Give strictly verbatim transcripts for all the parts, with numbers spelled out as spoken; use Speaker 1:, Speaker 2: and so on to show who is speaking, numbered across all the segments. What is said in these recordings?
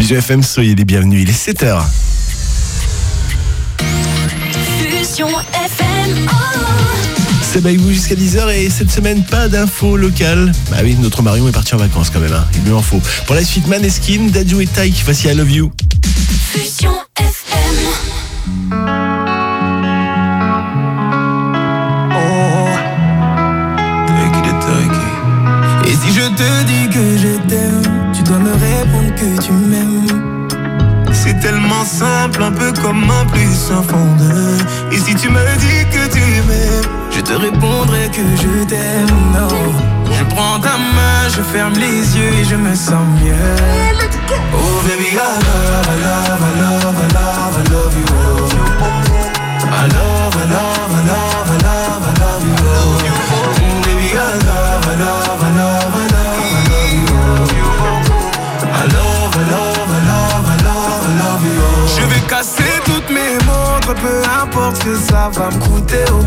Speaker 1: Fusion F M, soyez les bienvenus, il est sept heures.
Speaker 2: Fusion F M, oh.
Speaker 1: C'est avec vous jusqu'à dix heures et cette semaine, pas d'infos locales. Bah oui, notre Marion est parti en vacances quand même, hein. Il lui en faut. Pour la suite, Maneskin, Dadju et Taïk, voici I Love You.
Speaker 2: Fusion F M.
Speaker 3: Et si je te dis que je t'aime, tu dois me répondre que tu m'aimes. C'est tellement simple, un peu comme un plus un fond de. Et si tu me dis que tu m'aimes, je te répondrai que je t'aime. Non. Je prends ta main, je ferme les yeux et je me sens mieux. Oh baby, I love, I love, I love, I love, I love you. I love, I love, I love, I love, I love you. Oh baby, I love, I love, I love, I love, I love you. I love, I love, I love, I love, I love you. Je vais casser toutes mes montres, peu importe ce que ça va me coûter. Oh.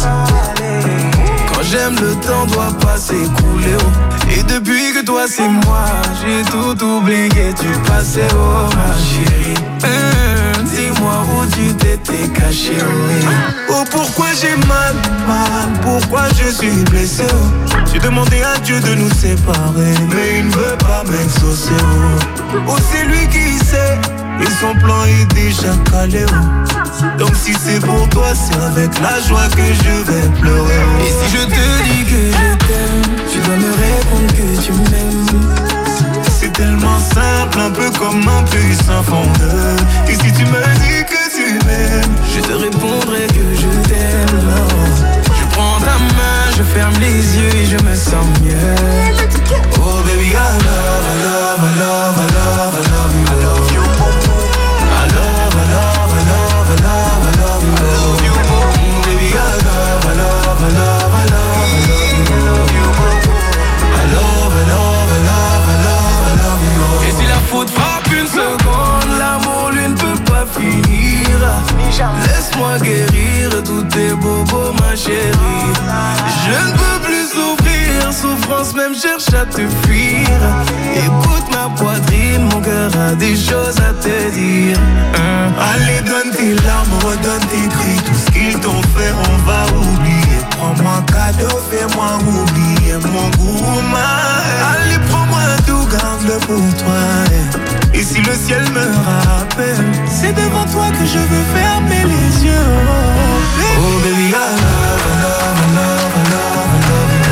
Speaker 3: Quand j'aime, le temps doit pas s'écouler. Oh. Et depuis que toi c'est moi, j'ai tout oublié, tu passais, oh ma chérie. Hum, dis-moi où tu t'étais caché. Oh, oh pourquoi j'ai mal, mal, pourquoi je suis blessé. Oh. J'ai demandé à Dieu de nous séparer, mais il ne veut pas m'exaucer. Oh, oh c'est lui qui sait, et son plan est déjà calé. Oh. Donc si c'est pour toi, c'est avec la joie que je vais pleurer. Oh. Et si je te dis que je t'aime, tu dois me répondre que tu m'aimes. C'est tellement simple, un peu comme un puissant fondeur. Et si tu me dis que tu m'aimes, je te répondrai que je t'aime. Non. Je prends ta main, je ferme les yeux et je me sens mieux. Oh baby, I love, I love, I love, I love, I love you. I love you. I love, I love, I love, I love, I love you. I love you. Oh baby, I love, I love, I love, I love, I love you. I love, I love, I love, I love, I love you. Et si la faute frappe une seconde, l'amour lui ne peut pas finir. Laisse-moi guérir tous tes bobos, ma chérie. Je ne peux plus souffrir, souffrance même cherche à te fuir. Écoute ma poitrine, mon cœur a des choses à te dire. hein. Allez donne tes larmes, redonne tes cris. Tout ce qu'ils t'ont fait on va oublier. Prends-moi cadeau, fais-moi oublier mon goût. Allez prends-moi tout, garde-le pour toi. Et si le ciel me rappelle, c'est devant toi que je veux fermer les yeux. Oh, baby, oh, baby I love, I love, I love, I love, I love you.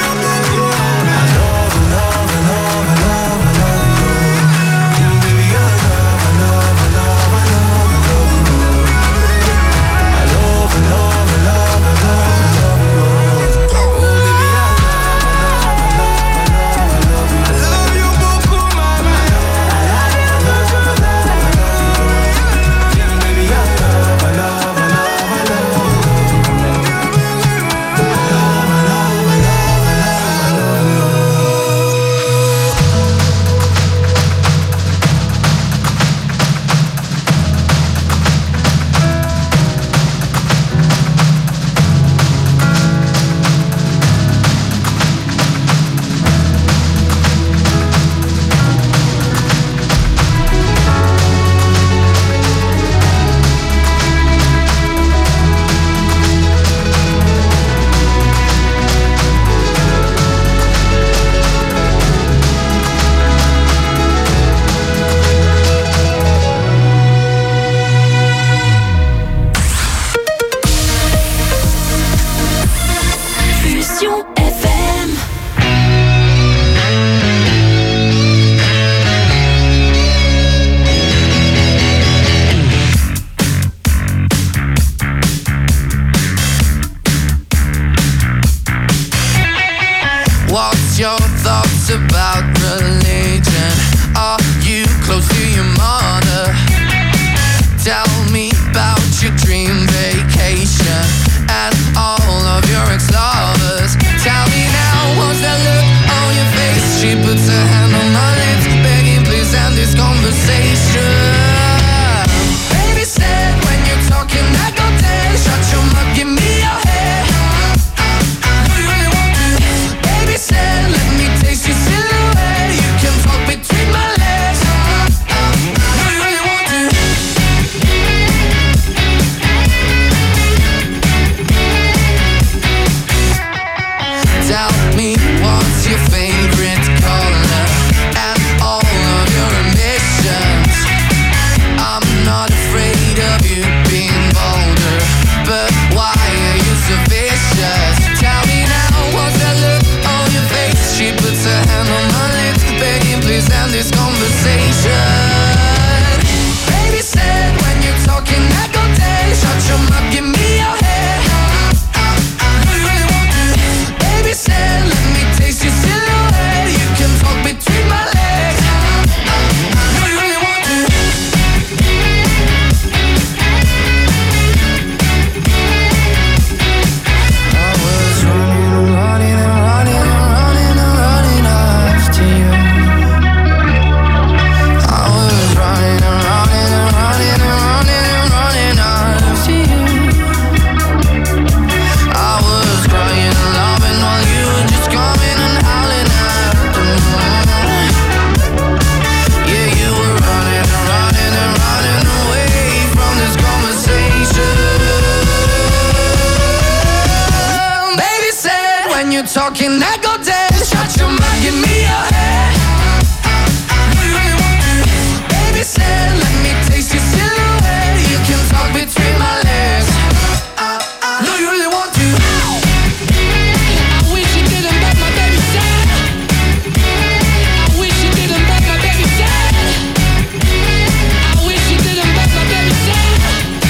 Speaker 3: I love, I love, I love, I love, I love you. Oh, baby I love, I love, I love, I love, I love you. I love, I love, I love, I love, I love you. Oh, baby I love, I love, I love, I love you. I love you beaucoup, mama.
Speaker 4: Silhouette,
Speaker 3: understand this conversation. Baby said when you're talking I go dead. Shut your mouth, give me your head. Do you really want to? Baby said let me taste your silhouette. You can talk between my legs. Do you really want to? I was running and running and running and running and running after you. I was running and running and running and running and running after you. I was crying and loving while you were just coming and howling after me. Yeah, you were running and running and running away from this conversation. Baby said when you're talking I go dead. Shut your mouth, give me your head. Do you really want to? Baby said let me taste your silhouette. You can talk between my legs. Do you really want to? I wish you didn't, but my baby said. I wish you didn't, but my baby said. I wish you didn't, but my baby said.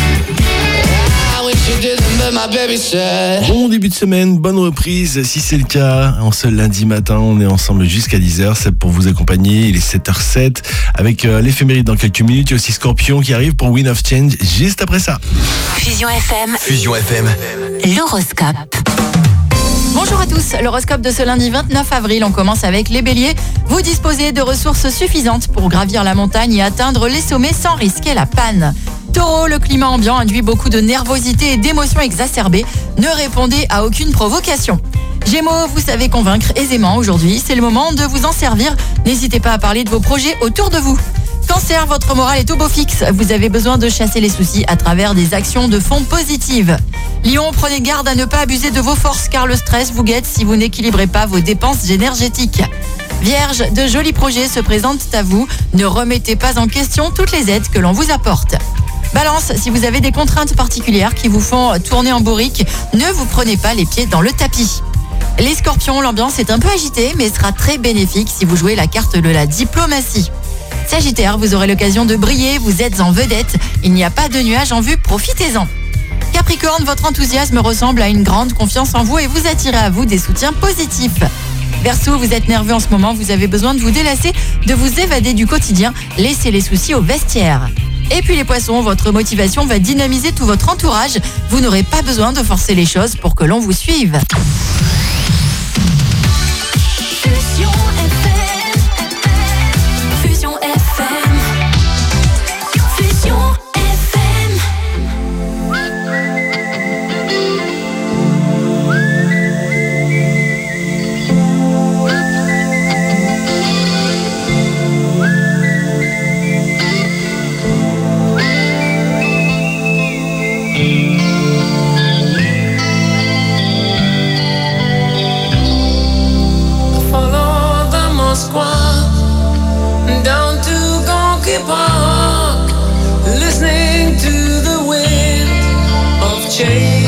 Speaker 3: I wish you didn't, but my baby said.
Speaker 1: Bon début de semaine, bonne reprise. Si c'est le cas, en ce lundi matin, on est ensemble jusqu'à dix heures. C'est pour vous accompagner. Il est sept heures sept avec euh, l'éphéméride dans quelques minutes. Il y a aussi Scorpion qui arrive pour Wind of Change juste après ça.
Speaker 2: Fusion F M,
Speaker 4: Fusion F M.
Speaker 2: l'horoscope.
Speaker 5: Bonjour à tous, l'horoscope de ce lundi vingt-neuf avril, on commence avec les béliers. Vous disposez de ressources suffisantes pour gravir la montagne et atteindre les sommets sans risquer la panne. Taureau, le climat ambiant induit beaucoup de nervosité et d'émotions exacerbées. Ne répondez à aucune provocation. Gémeaux, vous savez convaincre aisément aujourd'hui, c'est le moment de vous en servir. N'hésitez pas à parler de vos projets autour de vous. Cancer, votre morale est au beau fixe. Vous avez besoin de chasser les soucis à travers des actions de fond positives. Lion, prenez garde à ne pas abuser de vos forces car le stress vous guette si vous n'équilibrez pas vos dépenses énergétiques. Vierge, de jolis projets se présentent à vous. Ne remettez pas en question toutes les aides que l'on vous apporte. Balance, si vous avez des contraintes particulières qui vous font tourner en bourrique, ne vous prenez pas les pieds dans le tapis. Les scorpions, l'ambiance est un peu agitée mais sera très bénéfique si vous jouez la carte de la diplomatie. Sagittaire, vous aurez l'occasion de briller, vous êtes en vedette, il n'y a pas de nuages en vue, profitez-en. Capricorne, votre enthousiasme ressemble à une grande confiance en vous et vous attirez à vous des soutiens positifs. Verseau, vous êtes nerveux en ce moment, vous avez besoin de vous délasser, de vous évader du quotidien, laissez les soucis au vestiaire. Et puis les poissons, votre motivation va dynamiser tout votre entourage, vous n'aurez pas besoin de forcer les choses pour que l'on vous suive.
Speaker 2: Fusion F M. Fusion F M. Fusion F M.
Speaker 3: Down to Gonky Park, listening to the wind of change.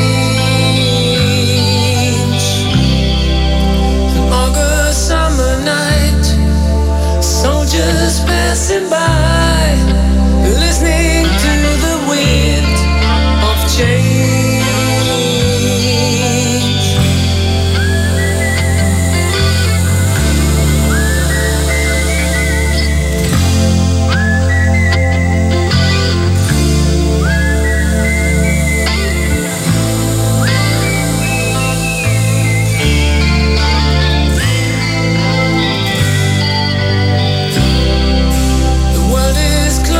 Speaker 3: An August summer night, soldiers passing by, listening to the wind of change. The world is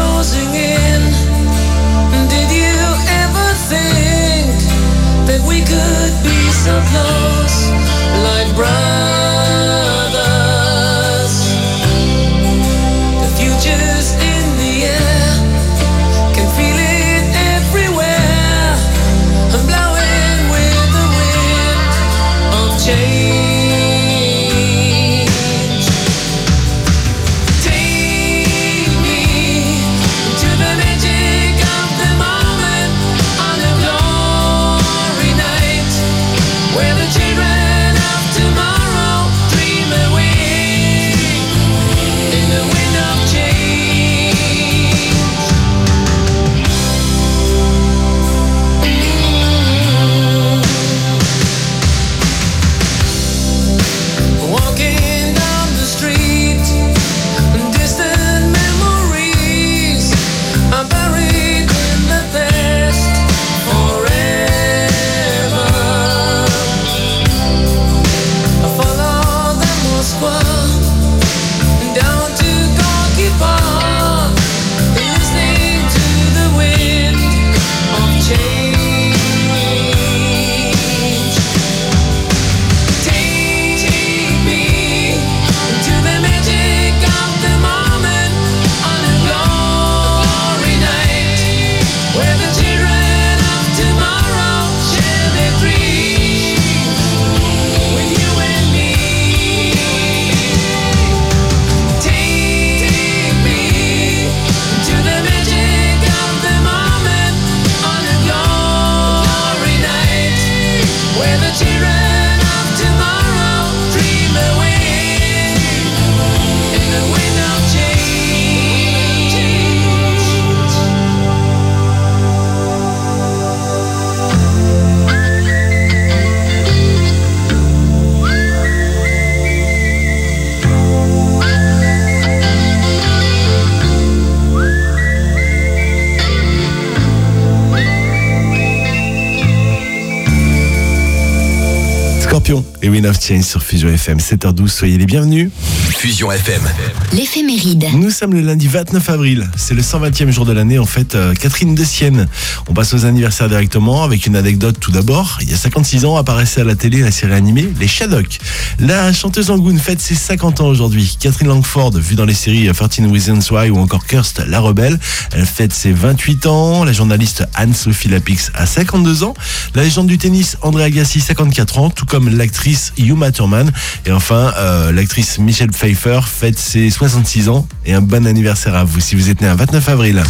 Speaker 1: Scorpion et Wind of Change sur Fusion F M. sept heures douze, soyez les bienvenus.
Speaker 4: Fusion F M.
Speaker 2: L'éphéméride.
Speaker 1: Nous sommes le lundi vingt-neuf avril. C'est le cent vingtième jour de l'année. En fait, euh, Catherine de Sienne. On passe aux anniversaires directement avec une anecdote tout d'abord. Il y a cinquante-six ans, apparaissait à la télé la série animée Les Shadocks. La chanteuse Angoune fête ses cinquante ans aujourd'hui. Catherine Langford, vue dans les séries thirteen Reasons Why ou encore Cursed, la rebelle. Elle fête ses vingt-huit ans. La journaliste Anne-Sophie Lapix a cinquante-deux ans. La légende du tennis André Agassi, cinquante-quatre ans, tout comme l'actrice Uma Thurman. Et enfin, euh, l'actrice Michelle Pfeiffer fête ses soixante-six ans. Et un bon anniversaire à vous si vous êtes né un vingt-neuf avril.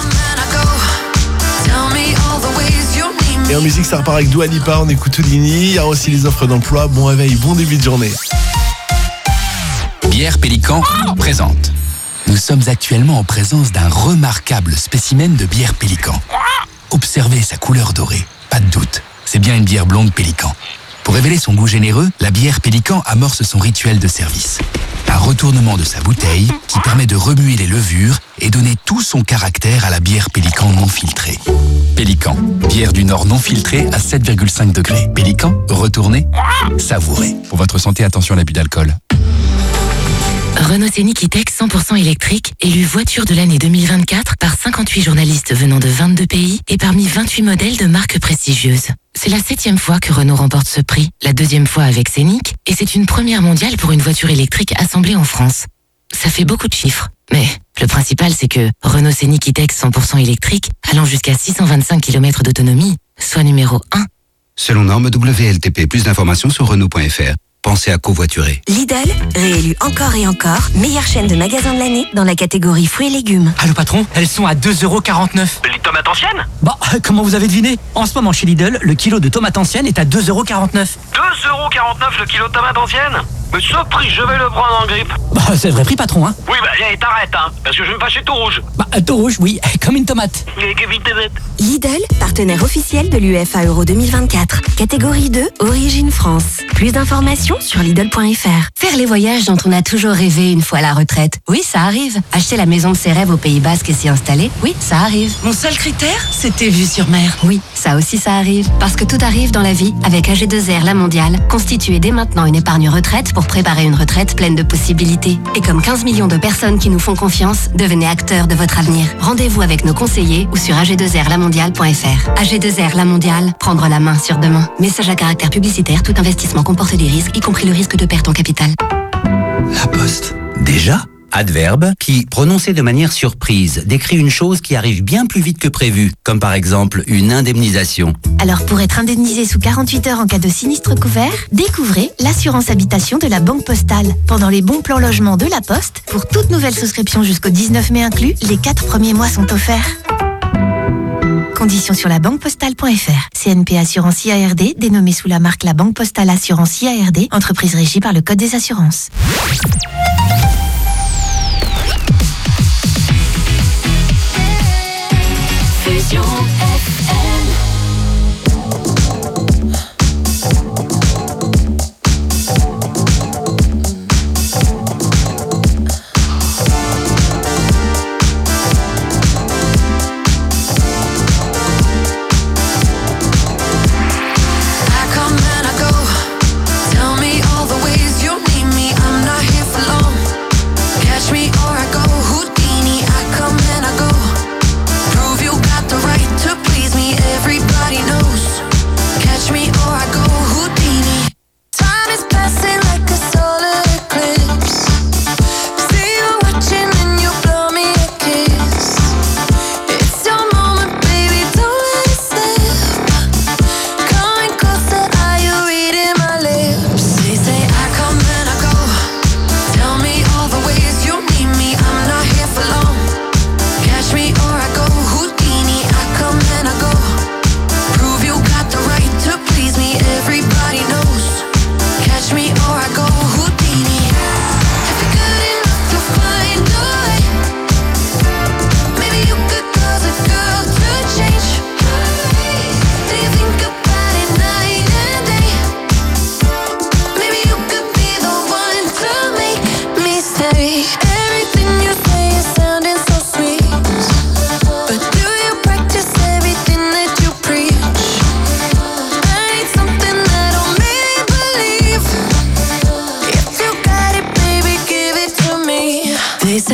Speaker 1: Et en musique, ça repart avec Dua Lipa, on écoute Houdini. Il y a aussi les offres d'emploi. Bon réveil, bon début de journée.
Speaker 4: Bière Pélican présente. Nous sommes actuellement en présence d'un remarquable spécimen de bière Pélican. Observez sa couleur dorée, pas de doute, c'est bien une bière blonde Pélican. Pour révéler son goût généreux, la bière Pélican amorce son rituel de service. Un retournement de sa bouteille qui permet de remuer les levures et donner tout son caractère à la bière Pélican non filtrée. Pélican, bière du Nord non filtrée à sept virgule cinq degrés. Pélican, retournez, savourez. Pour votre santé, attention à l'abus d'alcool.
Speaker 6: Renault Scénic E-Tech cent pour cent électrique, élu voiture de l'année deux mille vingt-quatre par cinquante-huit journalistes venant de vingt-deux pays et parmi vingt-huit modèles de marques prestigieuses. C'est la septième fois que Renault remporte ce prix, la deuxième fois avec Scénic, et c'est une première mondiale pour une voiture électrique assemblée en France. Ça fait beaucoup de chiffres, mais le principal c'est que Renault Scénic E-Tech cent pour cent électrique, allant jusqu'à six cent vingt-cinq kilomètres d'autonomie, soit numéro un.
Speaker 7: Selon norme W L T P, plus d'informations sur Renault point F R. Pensez à covoiturer.
Speaker 8: Lidl, réélu encore et encore, meilleure chaîne de magasins de l'année dans la catégorie fruits et légumes.
Speaker 9: Allô patron, elles sont à deux euros quarante-neuf.
Speaker 10: Les tomates anciennes?
Speaker 9: Bah, comment vous avez deviné? En ce moment chez Lidl, le kilo de tomates anciennes est à deux euros quarante-neuf.
Speaker 10: deux euros quarante-neuf le kilo de tomates anciennes? Mais ce prix, je vais le prendre en grippe.
Speaker 9: Bah, c'est le vrai prix patron, hein.
Speaker 10: Oui, bah, allez, t'arrêtes, hein, parce que je vais me fâcher tout rouge.
Speaker 9: Bah, tout rouge, oui, comme une tomate.
Speaker 8: Lidl, partenaire officiel de l'U E F A Euro deux mille vingt-quatre. Catégorie deux, Origine France. Plus d'informations sur Lidl point F R.
Speaker 6: Faire les voyages dont on a toujours rêvé une fois à la retraite. Oui, ça arrive. Acheter la maison de ses rêves au Pays Basque et s'y installer. Oui, ça arrive.
Speaker 11: Mon seul critère, c'était vue sur mer.
Speaker 6: Oui, ça aussi ça arrive. Parce que tout arrive dans la vie. Avec A G deux R La Mondiale, constituez dès maintenant une épargne retraite pour préparer une retraite pleine de possibilités. Et comme quinze millions de personnes qui nous font confiance, devenez acteurs de votre avenir. Rendez-vous avec nos conseillers ou sur A G deux R la mondiale point F R. A G deux R La Mondiale, prendre la main sur demain. Message à caractère publicitaire, tout investissement comporte des risques, y compris le risque de perte en capital.
Speaker 7: La Poste. Déjà ? Adverbe qui, prononcé de manière surprise, décrit une chose qui arrive bien plus vite que prévu, comme par exemple une indemnisation.
Speaker 8: Alors pour être indemnisé sous quarante-huit heures en cas de sinistre couvert, découvrez l'assurance habitation de la Banque Postale. Pendant les bons plans logement de la Poste, pour toute nouvelle souscription jusqu'au dix-neuf mai inclus, les quatre premiers mois sont offerts. Conditions sur la banque postale point F R. C N P Assurance I A R D, dénommée sous la marque La Banque Postale Assurance I A R D, entreprise régie par le Code des assurances.
Speaker 2: Fusion F M.
Speaker 3: I come and I go. Tell me all the ways you need me. I'm not here for long.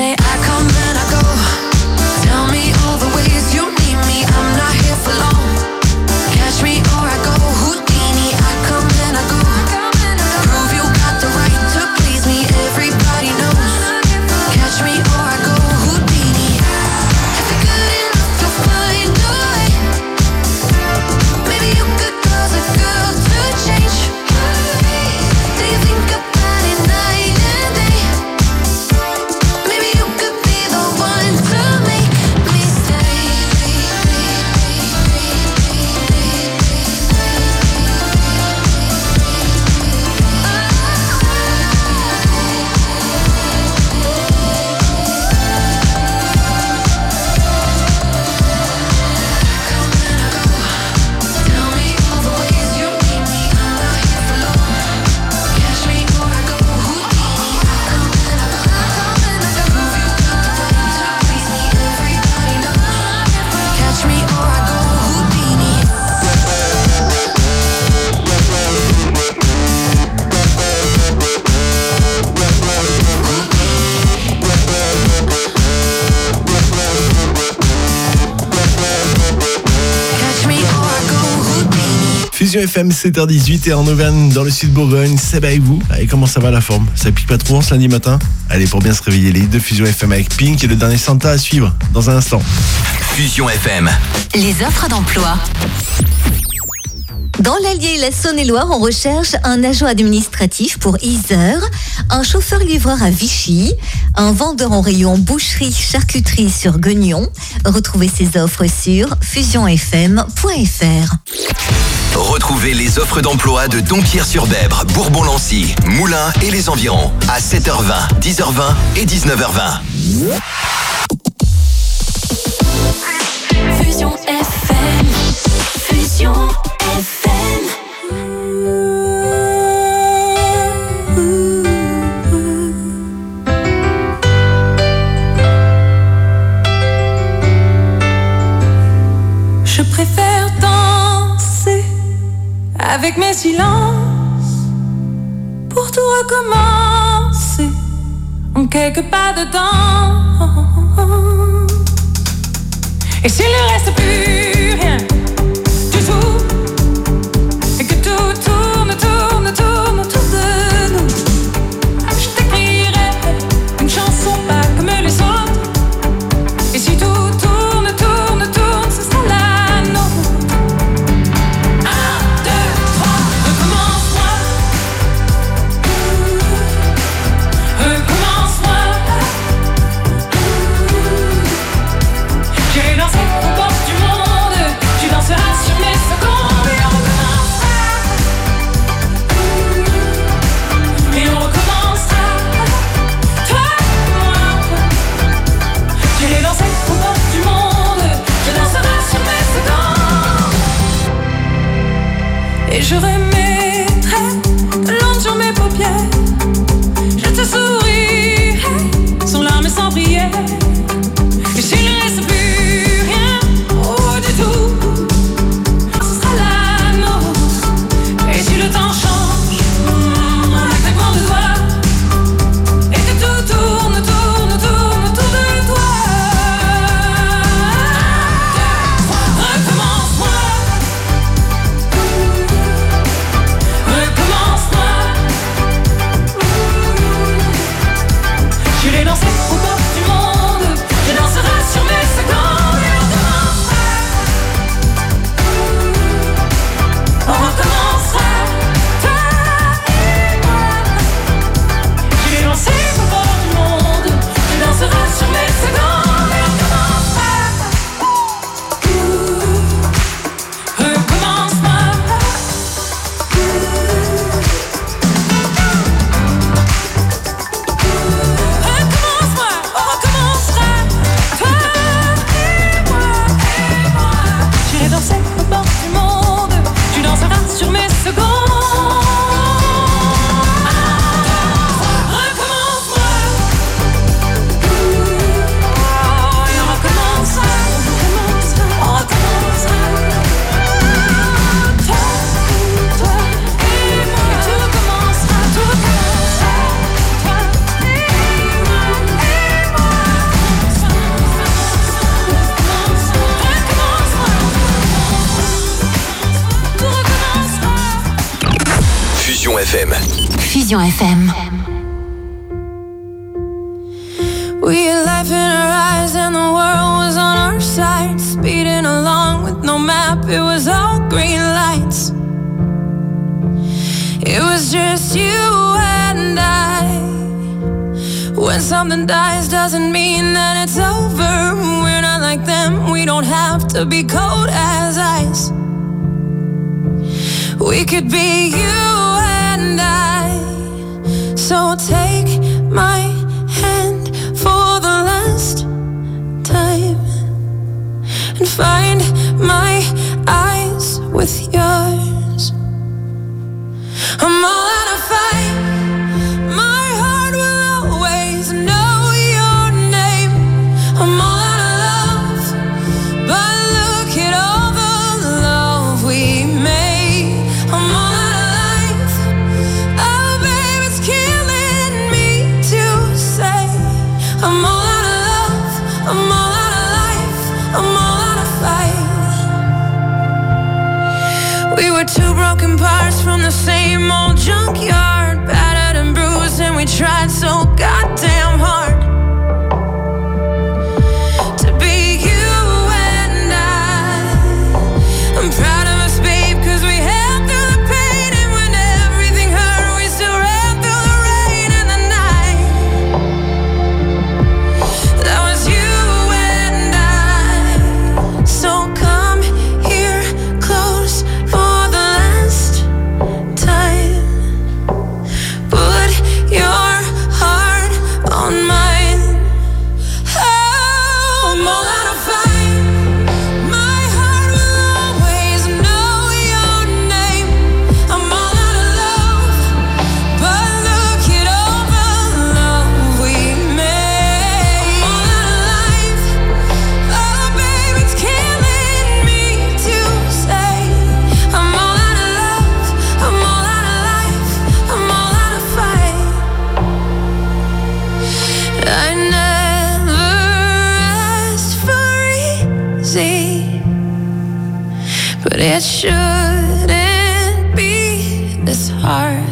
Speaker 12: say I come and I go. Tell me all the ways you need me. I'm not here for long. Catch me or I go Houdini. I come and I go. Prove you got the right to please me. Everybody knows. Catch me or I go Houdini. If you're good enough to find a way, maybe you could cause a girl to change. Do you think about it night and day? Maybe you could be the one to make me stay. Tell me all the ways you need me. I'm not here for long. Catch me or I go Houdini. I come and I go. Prove you got the right to please me. Everybody knows. Catch me or I go Houdini. Catch me or I go Houdini.
Speaker 1: Fusion F M, sept heures dix-huit et en Auvergne, dans le sud Bourgogne, c'est avec vous. Allez, comment ça va la forme? Ça pique pas trop en ce lundi matin? Allez, pour bien se réveiller, les hits de Fusion F M avec Pink et le dernier Santa à suivre dans un instant.
Speaker 13: Fusion F M.
Speaker 2: Les offres d'emploi.
Speaker 14: Dans l'Allier et la Saône-et-Loire, on recherche un agent administratif pour Isère, un chauffeur-livreur à Vichy, un vendeur en rayon boucherie-charcuterie sur Guignon. Retrouvez ces offres sur fusion f m point f r.
Speaker 13: Retrouvez les offres d'emploi de Dompierre-sur-Bèbre, Bourbon-Lancy, Moulins et les environs à sept heures vingt, dix heures vingt et dix-neuf heures vingt.
Speaker 2: Fusion F M. Fusion F M.
Speaker 12: Je préfère danser avec mes silences pour tout recommencer en quelques pas de temps. Et s'il ne reste plus rien du tout, et que tout tourne, tourne, tourne autour de nous, je t'écrirai une chanson pas comme les autres. Et si tout tourne, tourne, tourne, ce sera la nôtre. Un, deux, trois, recommence-moi. Recommence-moi. J'irai danser aux portes du monde. Tu danseras sur mes secondes. Et on recommencera. Et on recommencera. Toi et moi. J'irai danser aux portes du monde. Tu danseras sur mes secondes. Et je remettrai de l'ombre sur mes paupières. Je te sourirai sans larmes et sans prière. Et s'il ne reste plus rien, oh du tout, ce sera la nôtre. Et si le temps change, en un claquement de doigts, et que tout tourne, tourne, tourne autour de toi. Un, deux, trois, recommence-moi.
Speaker 13: F M.
Speaker 6: Fusion F M.
Speaker 12: We had life in our eyes and the world was on our side. Speeding along with no map, it was all green lights. It was just you and I. When something dies doesn't mean that it's over. We're not like them, we don't have to be cold as ice. We could be you and I. So take my hand for the last time and find my eyes with yours. I'm all out of fight. My heart will always know your name. I'm all out of love, but look at all the love we made. I'm all out of life. Oh, babe, it's killing me to say. I'm all out of love. I'm all out of life. I'm all out of fight. We were two broken parts from the same old junkyard, battered and bruised, and we tried so goddamn hard to be you and I. I'm proud of us, babe, cause we held through the pain, and when everything hurt, we still ran through the rain and the night. That was you and I. So come here close for the last time. Put your heart on mine. Oh, I'm all out of fight. My heart will always know your name. I'm all out of love, but look at all the love we made. I'm all out of life. Oh, babe, it's killing me to say. I'm all out of love. I'm all out of life. I'm all out of fight. I never asked for easy, but it shouldn't be this hard.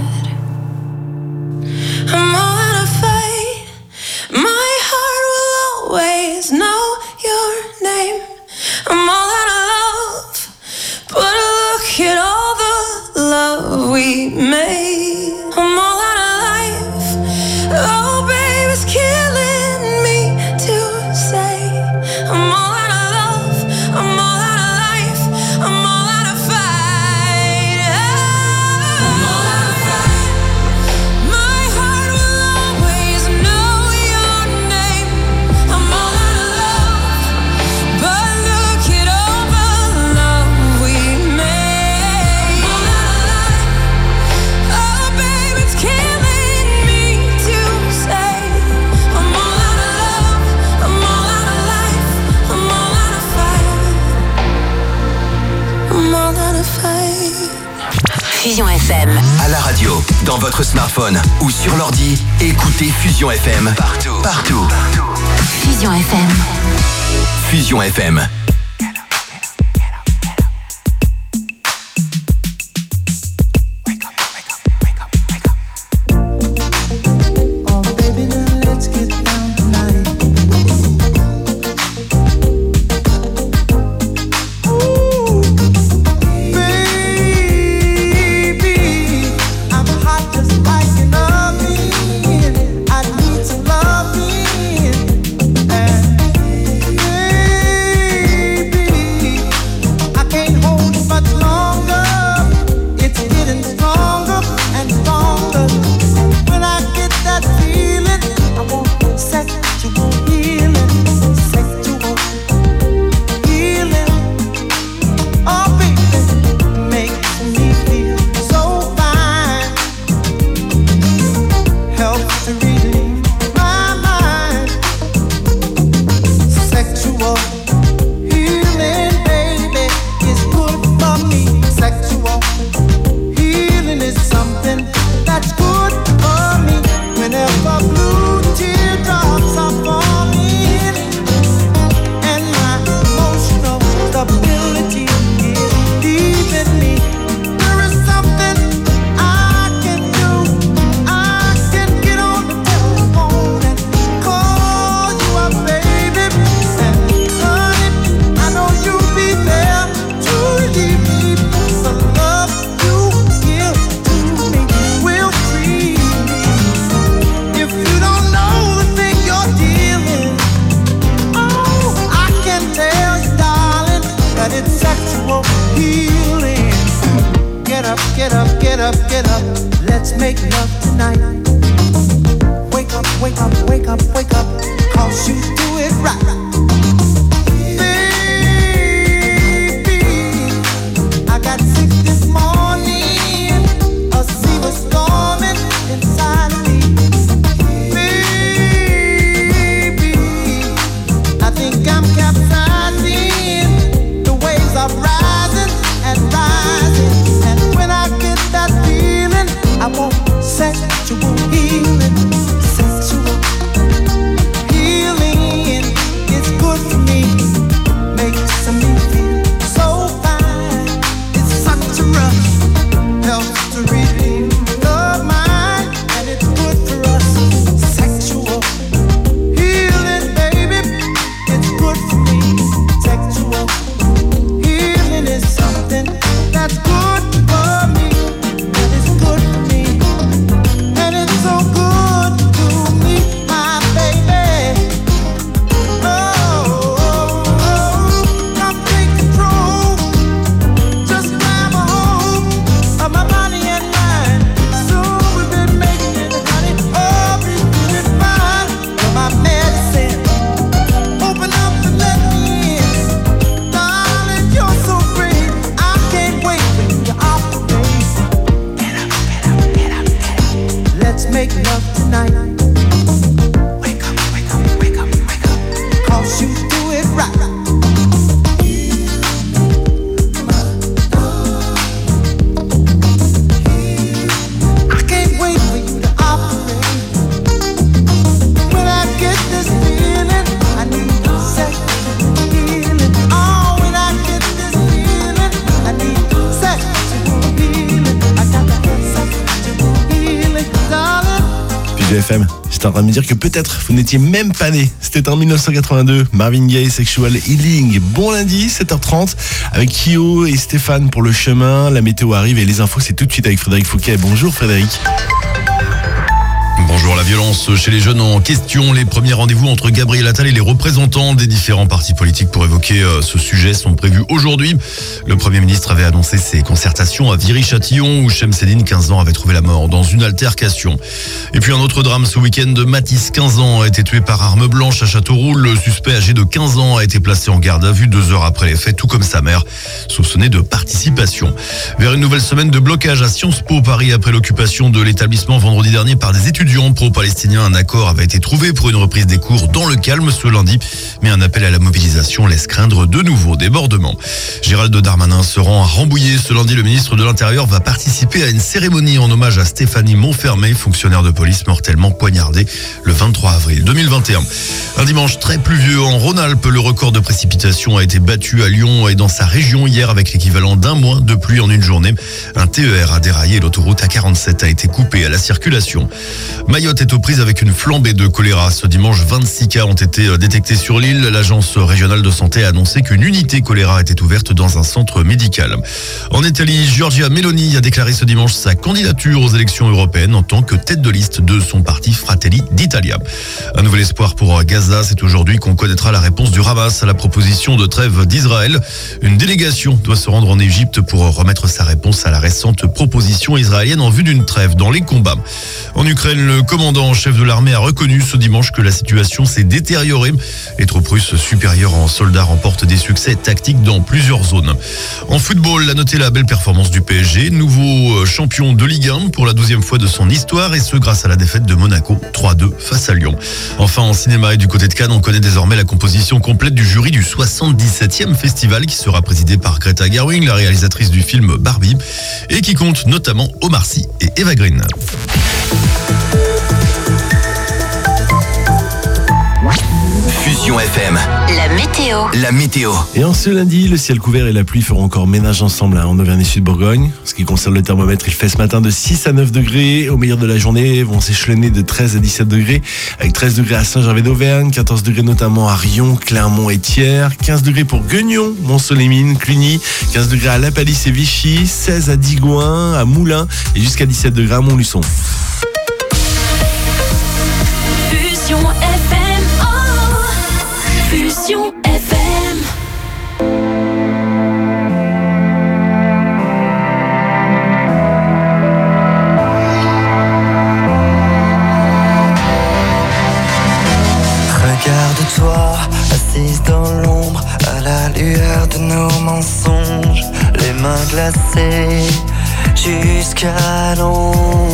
Speaker 12: I'm all out of fight. My heart will always know your name. I'm all out of love, but look at all the love we made. I'm all out of life. Oh, babe, it's killing me to say. I'm all out of love. I'm all out of life. I'm all out of fight. I'm all out of fight. My heart will always know your name. I'm all out of love, but look at all the love we made. I'm all out of life. Oh, babe, it's killing me to say. I'm all out of love. I'm all out of life. I'm all out of fight. I'm all out of fight.
Speaker 6: Fusion F M.
Speaker 13: À la radio, dans votre smartphone ou sur l'ordi, écoutez Fusion F M. Partout. Partout.
Speaker 6: Fusion F M.
Speaker 13: Fusion F M.
Speaker 3: I'm hot just like an oven. I need some loving. And get up, let's make love tonight. Wake up, wake up, wake up, wake up, cause you do it right. Baby, I got sick this morning, a sea was storming inside of me. Baby, I think I'm capsizing, the waves are rising and rising, and when I get that feeling, I want sexual healing, sexual healing. It's good for me, makes me feel so fine. It's such a rush, helps to relieve the mind, and it's good for us. Sexual healing, baby, it's good for me. Sexual healing is something that's good for me, and it's good for me, and it's so good to me, my baby. Oh, come take control, just grab a hold of my body and mind. So we've been making it, honey, oh, we're doing fine. You're my medicine, open up and let me in. Darling, you're so great, I can't wait for you to operate. Get up, get up, get up, get up. Let's make love tonight. Wake up, wake up, wake up, wake up, cause you do it right. I can't wait for you to operate. When I get this feeling, I need sexual healing. Oh, when I get this feeling, I need sexual healing. I got to get sexual healing, darling.
Speaker 1: Puis G F M, j'étais en train de me dire que peut-être vous n'étiez même pas né. C'était en dix-neuf cent quatre-vingt-deux, Marvin Gaye, Sexual Healing. Bon lundi, sept heures trente, avec Kyo et Stéphane pour le chemin. La météo arrive et les infos, c'est tout de suite avec Frédéric Fouquet. Bonjour Frédéric.
Speaker 15: Bonjour, la violence chez les jeunes en question. Les premiers rendez-vous entre Gabriel Attal et les représentants des différents partis politiques pour évoquer ce sujet sont prévus aujourd'hui. Le Premier ministre avait annoncé ses concertations à Viry-Châtillon où Chemseddine, quinze ans, avait trouvé la mort dans une altercation. Et puis un autre drame ce week-end. Mathis, quinze ans, a été tué par arme blanche à Châteauroux. Le suspect âgé de quinze ans a été placé en garde à vue deux heures après les faits, tout comme sa mère, soupçonnée de participation. Vers une nouvelle semaine de blocage à Sciences Po Paris après l'occupation de l'établissement vendredi dernier par des étudiants pro-palestiniens. Un accord avait été trouvé pour une reprise des cours dans le calme ce lundi, mais un appel à la mobilisation laisse craindre de nouveaux débordements. Gérald Darmanin se rend à Rambouillet. Ce lundi, le ministre de l'Intérieur va participer à une cérémonie en hommage à Stéphanie Montfermé, fonctionnaire de police mortellement poignardée le vingt-trois avril deux mille vingt et un. Un dimanche très pluvieux en Rhône-Alpes. Le record de précipitation a été battu à Lyon et dans sa région hier avec l'équivalent d'un mois de pluie en une journée. Un T E R a déraillé et l'autoroute A quarante-sept a été coupée à la circulation. Mayotte est aux prises avec une flambée de choléra. Ce dimanche, vingt-six cas ont été détectés sur l'île. L'agence régionale de santé a annoncé qu'une unité choléra était ouverte dans un centre médical. En Italie, Giorgia Meloni a déclaré ce dimanche sa candidature aux élections européennes en tant que tête de liste de son parti Fratelli d'Italia. Un nouvel espoir pour Gaza, c'est aujourd'hui qu'on connaîtra la réponse du Hamas à la proposition de trêve d'Israël. Une délégation doit se rendre en Égypte pour remettre sa réponse à la récente proposition israélienne en vue d'une trêve dans les combats. En Ukraine, le commandant en chef de l'armée a reconnu ce dimanche que la situation s'est détériorée. Les troupes russes supérieures en soldats remportent des succès tactiques dans plusieurs zones. En football, a noté la belle performance du P S G, nouveau champion de Ligue un pour la douzième fois de son histoire, et ce grâce à la défaite de Monaco trois deux face à Lyon. Enfin, en cinéma et du côté de Cannes, on connaît désormais la composition complète du jury du soixante-dix-septième festival qui sera présidé par Greta Gerwig, la réalisatrice du film Barbie, et qui compte notamment Omar Sy et Eva Green.
Speaker 13: Fusion F M.
Speaker 2: La météo.
Speaker 13: La météo.
Speaker 1: Et en ce lundi, le ciel couvert et la pluie feront encore ménage ensemble hein, en Auvergne et Sud-Bourgogne. Ce qui concerne le thermomètre, il fait ce matin de six à neuf degrés. Au milieu de la journée, vont s'échelonner de treize à dix-sept degrés. Avec treize degrés à Saint-Gervais-d'Auvergne, quatorze degrés notamment à Rion, Clermont et Thiers, quinze degrés pour Guignon, Mont-Solémine, Cluny, quinze degrés à La Palisse et Vichy, seize à Digoin, à Moulins et jusqu'à dix-sept degrés à Montluçon.
Speaker 2: Fusion F M. Oh, Fusion F M.
Speaker 16: nos mensonges, les mains glacées jusqu'à l'ombre.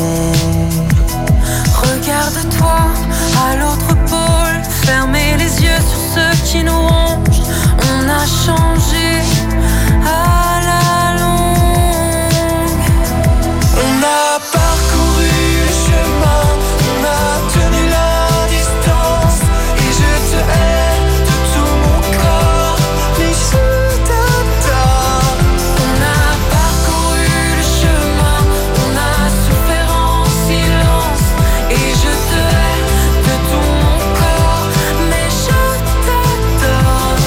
Speaker 12: Regarde-toi à l'autre pôle, fermez les yeux sur ceux qui nous rongent. On a changé à la longue.
Speaker 3: On a parcouru le chemin, on a tenu la distance. Et je te hais de tout mon corps, mais je t'adore.
Speaker 12: On a parcouru le chemin, on a souffert en silence. Et je te hais de tout mon corps, mais je t'adore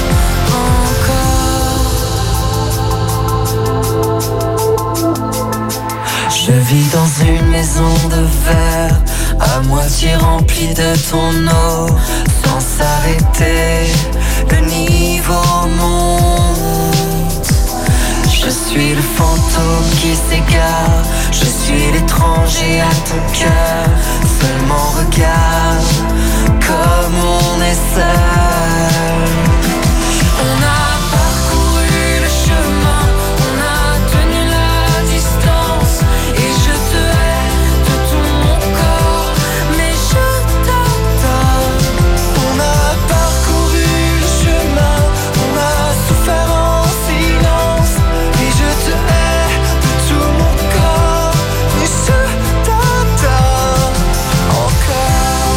Speaker 12: encore.
Speaker 16: Je vis dans une maison de verre, à moitié remplie de ton eau. Sans s'arrêter, le niveau monte. Je suis le fantôme qui s'égare, je suis l'étranger à ton cœur. Seulement regarde comme on est seul.
Speaker 12: On a parcouru le chemin, on a tenu la distance. Et je te hais de tout mon corps, mais je t'adore.
Speaker 3: On a parcouru le chemin, on a souffert en silence. Et je te hais de tout mon corps, mais je t'adore encore.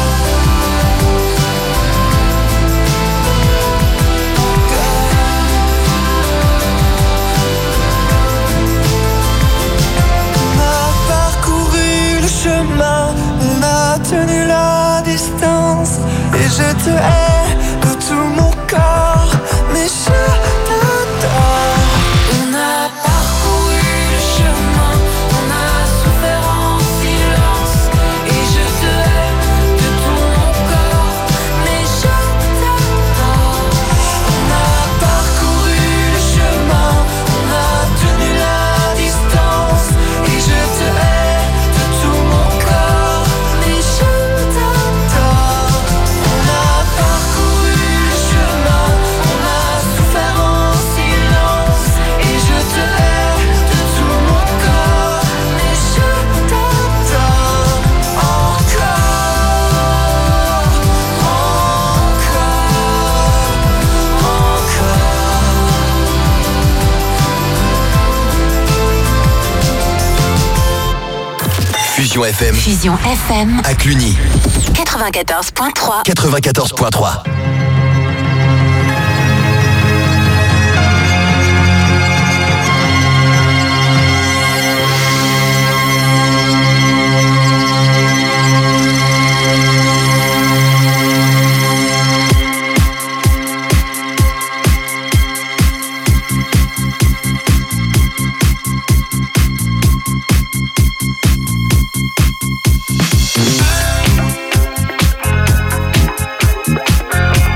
Speaker 3: On a parcouru le chemin, on a tenu la distance. Et je te hais de tout mon corps, mais je t'adore.
Speaker 12: On a parcouru le chemin, on a souffert en silence. Et je te hais de tout mon corps, mais je t'adore.
Speaker 3: On a parcouru le chemin, on a tenu la distance. Et je te hais de tout mon corps, mais je t'adore. On a parcouru le chemin, on a souffert en silence. Et je te hais de tout mon corps, mais je t'adore encore,
Speaker 13: Fusion F M
Speaker 6: Fusion F M
Speaker 13: à Cluny,
Speaker 6: quatre-vingt-quatorze point trois.
Speaker 13: quatre-vingt-quatorze point trois.
Speaker 3: encore.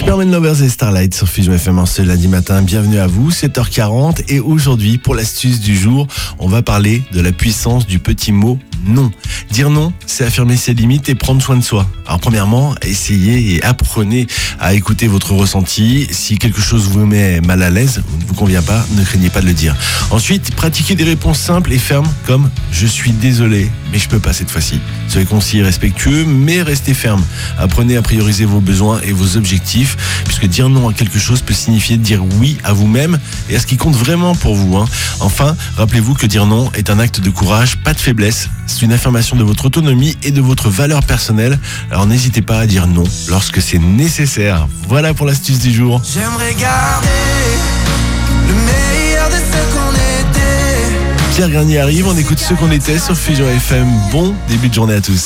Speaker 1: Superman Lovers et Starlight sur Fusion F M en ce lundi matin. Bienvenue à vous, sept heures quarante. Et aujourd'hui, pour l'astuce du jour, on va parler de la puissance du petit mot non. Dire non, c'est affirmer ses limites et prendre soin de soi. Alors premièrement, essayez et apprenez à écouter votre ressenti. Si quelque chose vous met mal à l'aise ou ne vous convient pas, ne craignez pas de le dire. Ensuite, pratiquez des réponses simples et fermes comme « je suis désolé, mais je peux pas cette fois-ci ». Soyez concis et respectueux, mais restez ferme. Apprenez à prioriser vos besoins et vos objectifs, puisque dire non à quelque chose peut signifier dire oui à vous-même et à ce qui compte vraiment pour vous. Hein. Enfin, rappelez-vous que dire non est un acte de courage, pas de faiblesse. C'est une affirmation de votre autonomie et de votre valeur personnelle. Alors n'hésitez pas à dire non lorsque c'est nécessaire. Voilà pour l'astuce du jour.
Speaker 3: J'aimerais garder le meilleur de ce qu'on était.
Speaker 1: Pierre Garnier arrive, on écoute ce qu'on était sur Fusion F M. Bon début de journée à tous.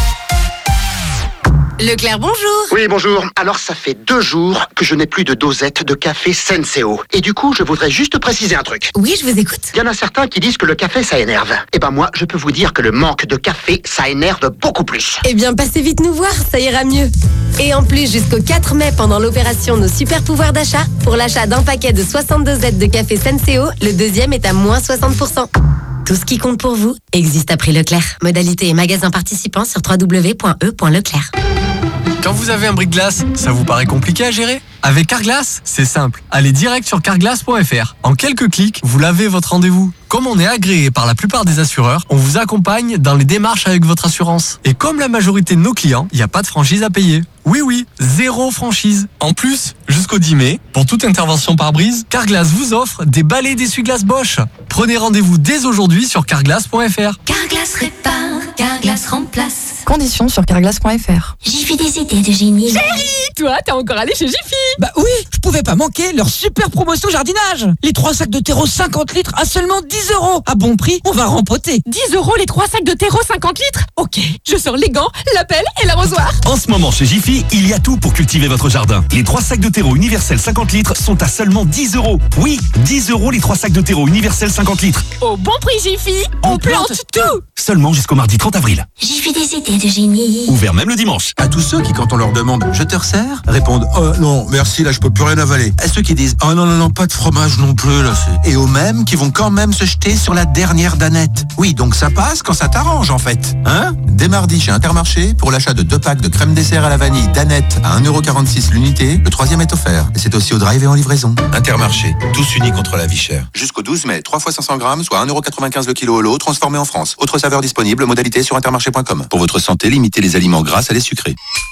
Speaker 17: Leclerc, bonjour.
Speaker 18: Oui, bonjour. Alors, ça fait deux jours que je n'ai plus de dosette de café Senseo. Et du coup, je voudrais juste préciser un truc.
Speaker 17: Oui, je vous écoute.
Speaker 18: Il y en a certains qui disent que le café, ça énerve. Eh ben moi, je peux vous dire que le manque de café, ça énerve beaucoup plus.
Speaker 17: Eh bien, passez vite nous voir, ça ira mieux. Et en plus, jusqu'au quatre mai, pendant l'opération Nos Super Pouvoirs d'achat, pour l'achat d'un paquet de soixante dosettes de café Senseo, le deuxième est à moins soixante pour cent. Tout ce qui compte pour vous existe à prix Leclerc. Modalité et magasin participants sur w w w point e point leclerc.
Speaker 19: Quand vous avez un bris-de-glace, ça vous paraît compliqué à gérer ? Avec Carglass, c'est simple. Allez direct sur carglass point f r. En quelques clics, vous lavez votre rendez-vous. Comme on est agréé par la plupart des assureurs, on vous accompagne dans les démarches avec votre assurance. Et comme la majorité de nos clients, il n'y a pas de franchise à payer. Oui, oui, zéro franchise. En plus, jusqu'au dix mai, pour toute intervention par brise, Carglass vous offre des balais d'essuie-glace Bosch. Prenez rendez-vous dès aujourd'hui sur carglass point f r.
Speaker 2: Carglass répare, Carglass remplace.
Speaker 5: Conditions sur carglass point f r.
Speaker 2: J'y fais des idées de génie.
Speaker 11: Chérie, toi, t'es encore allé chez Jiffy? Bah oui, je pouvais pas manquer leur super promotion jardinage. Les trois sacs de terreau cinquante litres à seulement dix euros. À bon prix, on va rempoter. dix euros les trois sacs de terreau cinquante litres? Ok, je sors les gants, la pelle et l'arrosoir.
Speaker 20: En ce moment, chez Jiffy, il y a tout pour cultiver votre jardin. Les trois sacs de terreau universel cinquante litres sont à seulement dix euros. Oui, dix euros les trois sacs de terreau universel cinquante litres.
Speaker 11: Au bon prix Jiffy, on, on plante, plante tout.
Speaker 20: Seulement jusqu'au mardi trente avril.
Speaker 2: J'y fais des idées de génie.
Speaker 20: Ouvert même le dimanche.
Speaker 21: À tous ceux qui, quand on leur demande « je te resserre ?» répondent « oh non, merci, là je peux plus rien avaler ». À ceux qui disent « oh non, non, non, pas de fromage non plus, là c'est... » Et aux mêmes qui vont quand même se jeter sur la dernière danette. Oui, donc ça passe quand ça t'arrange en fait. Hein ? Dès mardi chez Intermarché, pour l'achat de deux packs de crème dessert à la vanille danette à un euro quarante-six l'unité, le troisième est offert. Et c'est aussi au drive et en livraison. Intermarché, tous unis contre la vie chère. Jusqu'au douze mai, trois fois cinq cents grammes, soit un euro quatre-vingt-quinze le kilo au lot, transformé en France. Autre saveur disponible, modalité sur intermarché point com. Pour votre santé, limitez les aliments gras à les sucrés.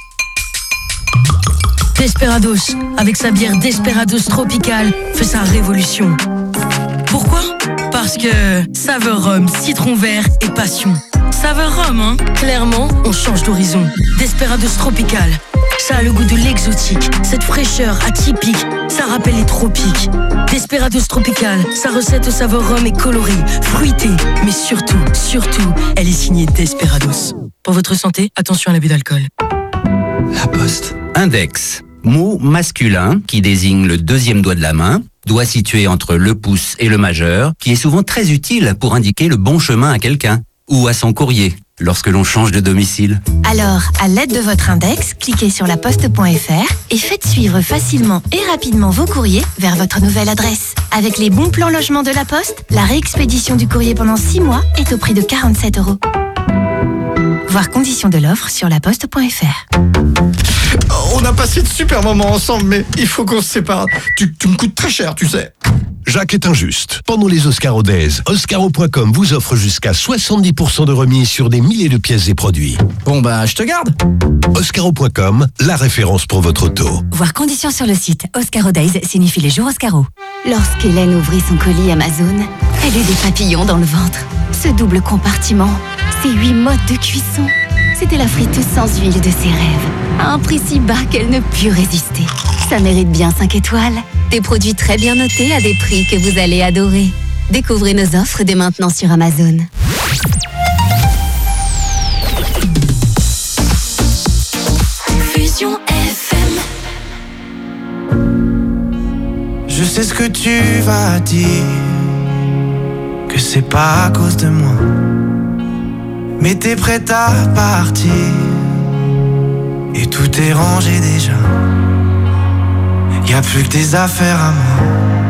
Speaker 22: Desperados, avec sa bière Desperados Tropical, fait sa révolution. Pourquoi ? Parce que saveur rhum, citron vert et passion. Saveur rhum, hein ? Clairement, on change d'horizon. Desperados Tropical, ça a le goût de l'exotique, cette fraîcheur atypique, ça rappelle les tropiques. Desperados Tropical, sa recette au saveur rhum est colorée, fruitée, mais surtout, surtout, elle est signée Desperados. Pour votre santé, attention à l'abus d'alcool.
Speaker 7: La Poste. Index. Mot masculin qui désigne le deuxième doigt de la main, doigt situé entre le pouce et le majeur, qui est souvent très utile pour indiquer le bon chemin à quelqu'un ou à son courrier lorsque l'on change de domicile.
Speaker 8: Alors, à l'aide de votre index, cliquez sur la poste point f r et faites suivre facilement et rapidement vos courriers vers votre nouvelle adresse. Avec les bons plans logement de la Poste, la réexpédition du courrier pendant six mois est au prix de quarante-sept euros. Voir conditions de l'offre sur la poste point f r.
Speaker 23: On a passé de super moments ensemble, mais il faut qu'on se sépare. Tu, tu me coûtes très cher, tu sais.
Speaker 24: Jacques est injuste. Pendant les Oscaro Days, Oscaro point com vous offre jusqu'à soixante-dix pour cent de remise sur des milliers de pièces et produits.
Speaker 23: Bon bah, je te garde.
Speaker 24: Oscaro point com, la référence pour votre auto.
Speaker 25: Voir conditions sur le site. Oscaro Days signifie les jours Oscaro.
Speaker 8: Lorsqu'Hélène ouvrit son colis Amazon, elle eut des papillons dans le ventre. Ce double compartiment, ces huit modes de cuisson, c'était la friteuse sans huile de ses rêves. À un prix si bas qu'elle ne put résister. Ça mérite bien cinq étoiles.
Speaker 14: Des produits très bien notés à des prix que vous allez adorer. Découvrez nos offres dès maintenant sur Amazon.
Speaker 2: Fusion F M.
Speaker 3: Je sais ce que tu vas dire, que c'est pas à cause de moi. Mais t'es prête à partir, et tout est rangé déjà. a plus que tes affaires à moi.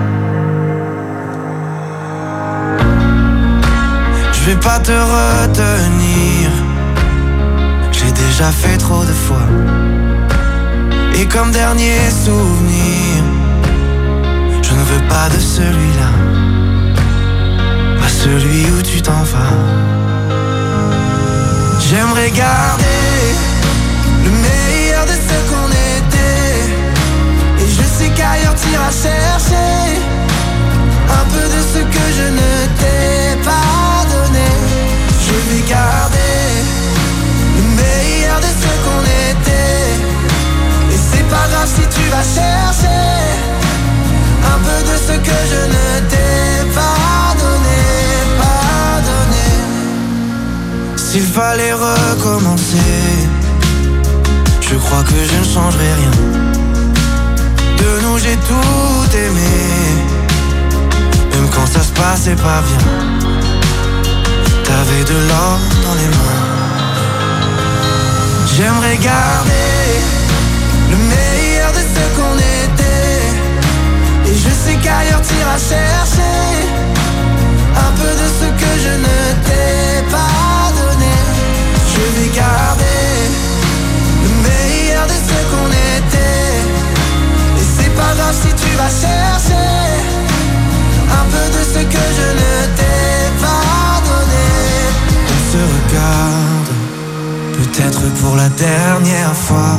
Speaker 3: Je vais pas te retenir, j'ai déjà fait trop de fois. Et comme dernier souvenir, je ne veux pas de celui-là, pas celui où tu t'en vas. J'aimerais garder le meilleur de ce qu'on était, et je sais qu'ailleurs t'iras chercher un peu de ce que je ne t'ai pas donné. Je vais garder le meilleur de ce qu'on était, et c'est pas grave si tu vas chercher un peu de ce que je ne t'ai pas donné, pas donné. S'il fallait recommencer, je crois que je ne changerai rien. De nous j'ai tout aimé, même quand ça se passait pas bien. T'avais de l'or dans les mains. J'aimerais garder le meilleur de ce qu'on était, et je sais qu'ailleurs t'iras chercher un peu de ce que je ne t'ai pas donné. Je vais garder le meilleur de ce qu'on était, et c'est pas grave si tu vas chercher un peu de ce que je ne t'ai pas donné. On se regarde, peut-être pour la dernière fois,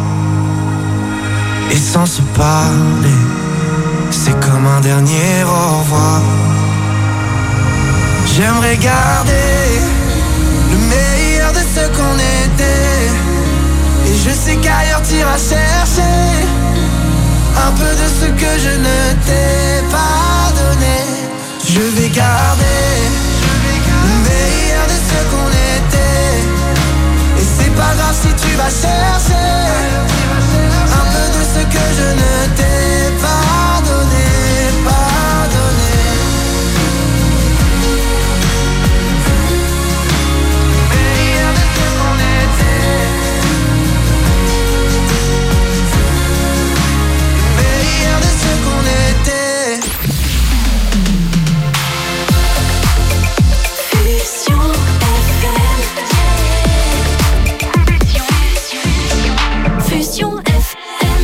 Speaker 3: et sans se parler, c'est comme un dernier au revoir. J'aimerais garder le meilleur de ce qu'on était, et je sais qu'ailleurs t'iras chercher un peu de ce que je ne t'ai pas donné. Je vais garder le meilleur de ce qu'on était, et c'est pas grave si tu vas chercher un peu de ce que je ne t'ai pas donné, pas donné. Meilleur de ce qu'on était, meilleur de ce qu'on était.
Speaker 2: Fusion F M. Fusion F M.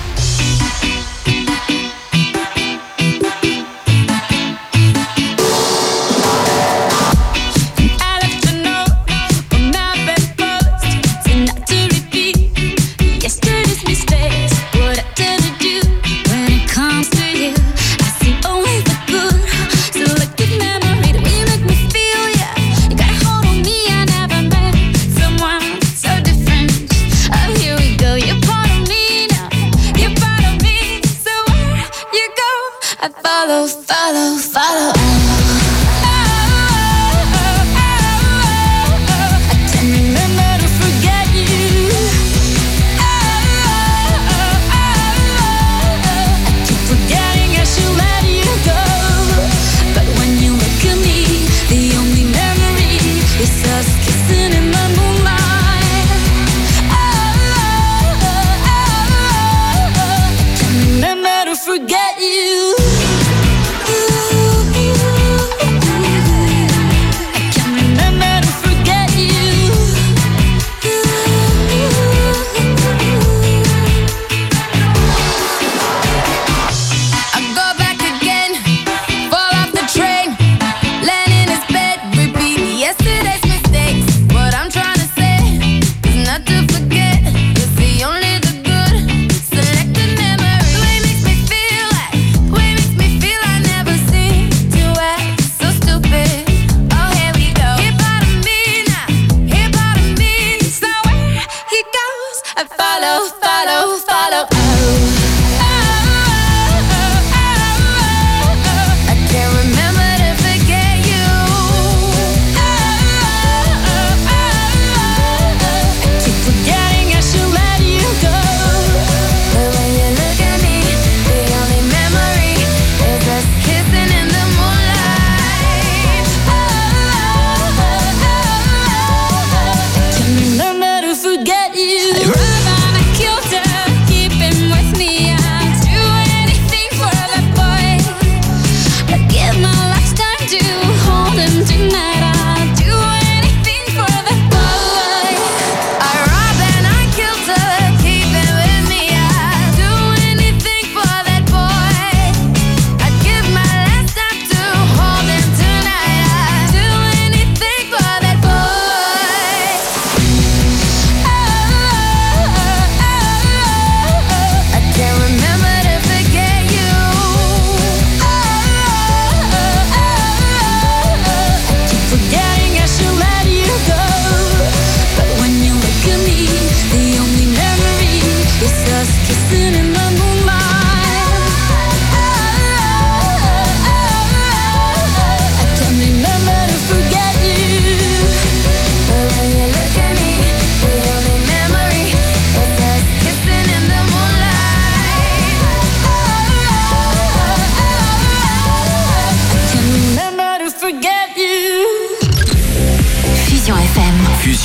Speaker 12: Follow, follow, follow.
Speaker 2: Forget you. Ooh, ooh.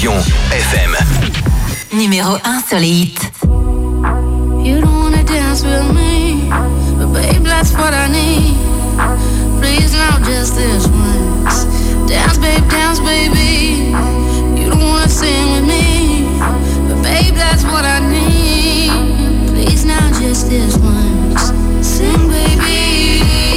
Speaker 13: Fusion F M.
Speaker 6: Numéro un sur les hits.
Speaker 12: You don't wanna dance with me, but babe, that's what I need. Please now, just this once. Dance, babe, dance, baby. You don't wanna sing with me, but babe, that's what I need. Please now, just this once. Sing, baby.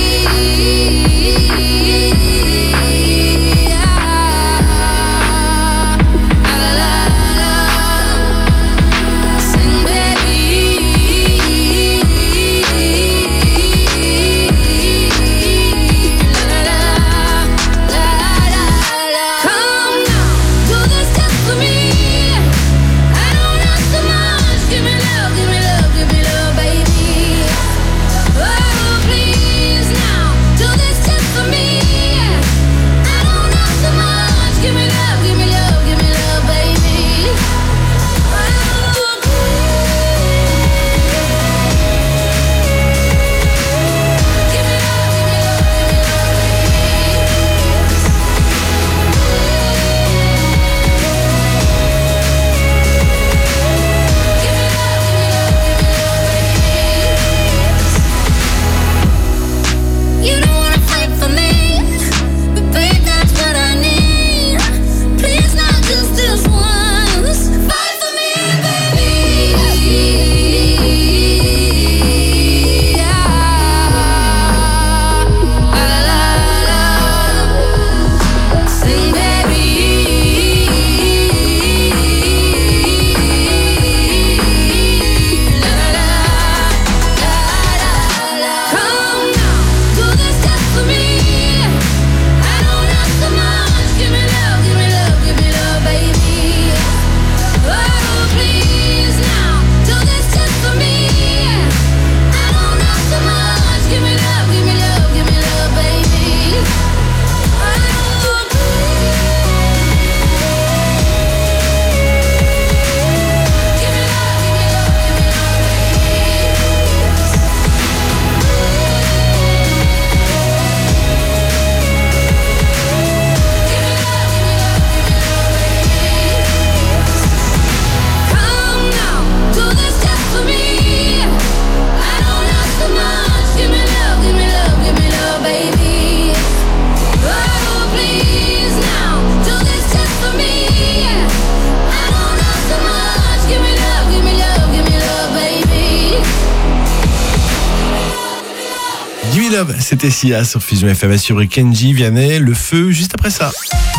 Speaker 1: C'était Sia sur Fusion F M sur Kenji, Vianney, Le Feu, juste après ça.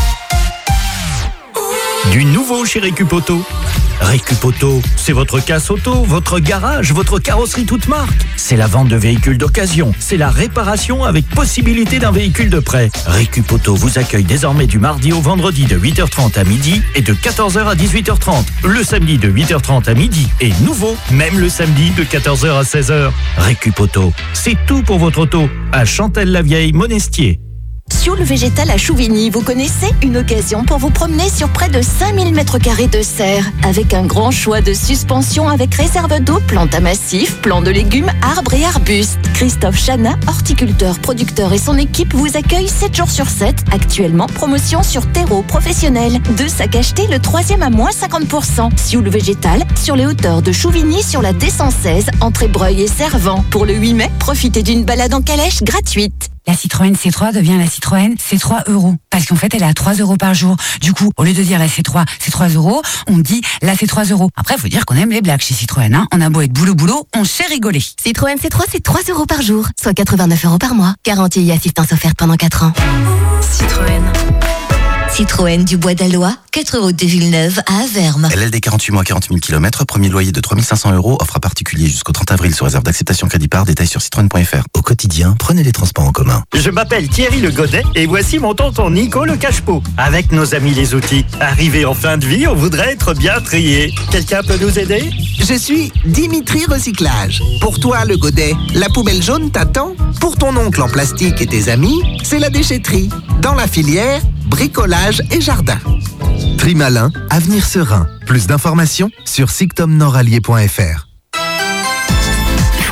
Speaker 4: Du nouveau chez Récup-Auto. Récup-Auto, c'est votre casse auto, votre garage, votre carrosserie toute marque. C'est la vente de véhicules d'occasion. C'est la réparation avec possibilité d'un véhicule de prêt. Récup-Auto vous accueille désormais du mardi au vendredi de huit heures trente à midi et de quatorze heures à dix-huit heures trente. Le samedi de huit heures trente à midi et nouveau, même le samedi de quatorze heures à seize heures. Récup-Auto, c'est tout pour votre auto. À Chantelle-la-Vieille, Monestier.
Speaker 9: Sioule Végétal à Chouvigny, vous connaissez? Une occasion pour vous promener sur près de cinq mille mètres carrés de serre, avec un grand choix de suspensions avec réserve d'eau, plantes à massifs, plants de légumes, arbres et arbustes. Christophe Chana, horticulteur, producteur et son équipe vous accueillent sept jours sur sept. Actuellement, promotion sur terreau professionnel. Deux sacs achetés, le troisième à moins cinquante pour cent. Sioule Végétal, sur les hauteurs de Chouvigny, sur la D cent seize, entre Breuil et Servan. Pour le huit mai, profitez d'une balade en calèche gratuite.
Speaker 25: La Citroën C trois devient la Citroën C trois euros. Parce qu'en fait, elle est à trois euros par jour. Du coup, au lieu de dire la C trois, c'est trois euros, on dit la C trois euros. Après, faut dire qu'on aime les blagues chez Citroën, hein. On a beau être boulot boulot, on sait rigoler.
Speaker 8: Citroën C trois, c'est trois euros par jour, soit quatre-vingt-neuf euros par mois. Garantie et assistance offerte pendant quatre ans.
Speaker 14: Citroën. Citroën du Bois d'Alois, quatre route de Villeneuve à Avermes.
Speaker 10: L L D quarante-huit mois, quarante mille kilomètres, premier loyer de trois mille cinq cents euros, offre à particulier jusqu'au trente avril sous réserve d'acceptation crédit par, détail sur citroën point f r. Au quotidien, prenez les transports en commun.
Speaker 4: Je m'appelle Thierry Le Godet et voici mon tonton Nico le cache-pot. Avec nos amis les outils. Arrivé en fin de vie, on voudrait être bien trié. Quelqu'un peut nous aider?
Speaker 15: Je suis Dimitri Recyclage. Pour toi, le Godet, la poubelle jaune t'attend. Pour ton oncle en plastique et tes amis, c'est la déchetterie. Dans la filière, bricolage et jardin.
Speaker 16: Trimalin, avenir serein. Plus d'informations sur sictomnorallier point f r.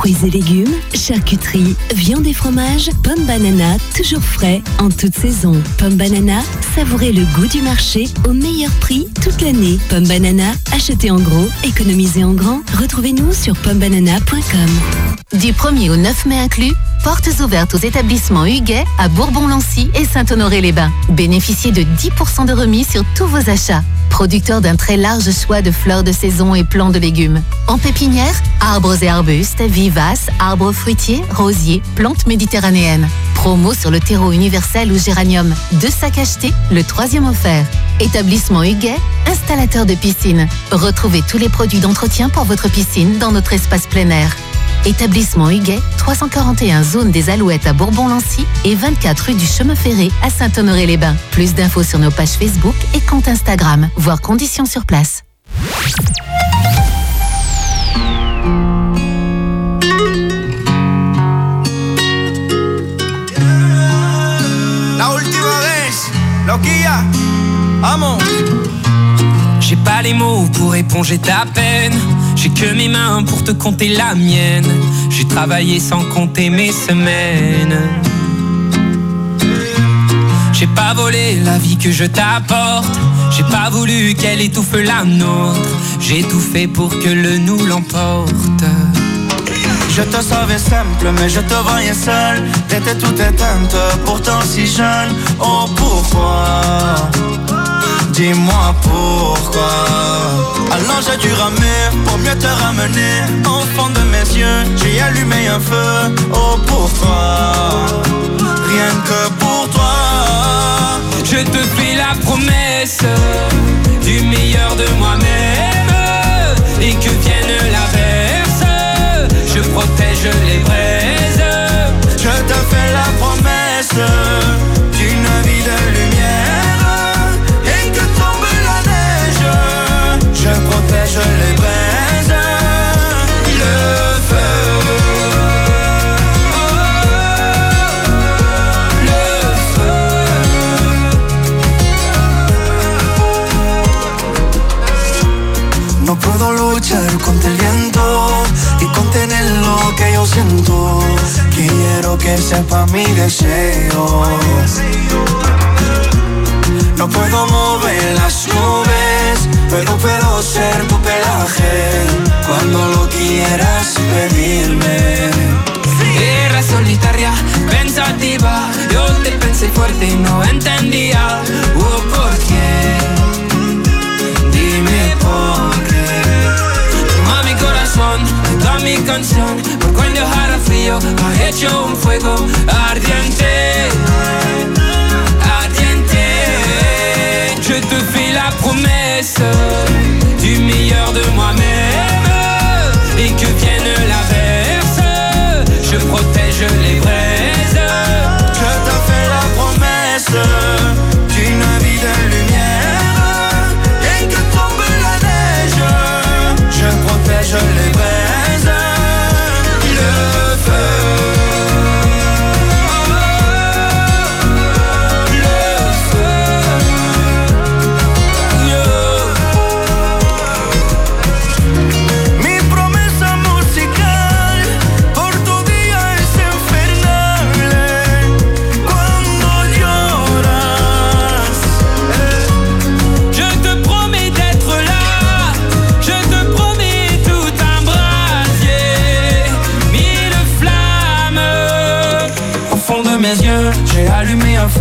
Speaker 5: Fruits et légumes, charcuterie, viande et fromage, Pomme Banana, toujours frais, en toute saison. Pomme Banana, savourez le goût du marché au meilleur prix toute l'année. Pomme Banana, achetez en gros, économisez en grand. Retrouvez-nous sur pomme banana point com.
Speaker 6: Du premier au neuf mai inclus, portes ouvertes aux établissements Huguet à Bourbon-Lancy et Saint-Honoré-les-Bains. Bénéficiez de dix pour cent de remise sur tous vos achats. Producteur d'un très large choix de fleurs de saison et plants de légumes. En pépinière, arbres et arbustes, vivaces, arbres fruitiers, rosiers, plantes méditerranéennes. Promo sur le terreau universel ou géranium. Deux sacs achetés, le troisième offert. Établissement Huguet, installateur de piscine. Retrouvez tous les produits d'entretien pour votre piscine dans notre espace plein air. Établissement Huguet, trois cent quarante et un zone des Alouettes à Bourbon-Lancy et vingt-quatre rue du Chemin Ferré à Saint-Honoré-les-Bains. Plus d'infos sur nos pages Facebook et compte Instagram, voire conditions sur place.
Speaker 3: La última vez, loquilla, vamos.
Speaker 11: J'ai pas les mots pour éponger ta peine. J'ai que mes mains pour te compter la mienne. J'ai travaillé sans compter mes semaines. J'ai pas volé la vie que je t'apporte. J'ai pas voulu qu'elle étouffe la nôtre. J'ai tout fait pour que le nous l'emporte.
Speaker 3: Je te savais simple, mais je te voyais seul. T'étais toute éteinte, pourtant si jeune. Oh pourquoi? Dis-moi pourquoi. Alors j'ai dû ramer pour mieux te ramener. Au fond de mes yeux, j'ai allumé un feu. Oh pour toi, rien que pour toi.
Speaker 11: Je te fais la promesse du meilleur de moi-même. Et que vienne l'averse, je protège les braises.
Speaker 3: Je te fais la promesse d'une vie de lumière. Je protège les braises, le feu, le feu. No puedo luchar contra el viento y contener lo que yo siento. Quiero que sepa mi deseo. No puedo mover las nubes, pero puedo ser tu pelaje cuando lo quieras pedirme.
Speaker 11: Era solitaria, pensativa. Yo te pensé fuerte y no entendía. Oh, ¿por qué? Dime por qué. Toma mi corazón, toda mi canción. Por cuando dejara frío, ha hecho un fuego ardiente. Je te fais la promesse du meilleur de moi-même. Et que vienne l'averse, je protège les vrais.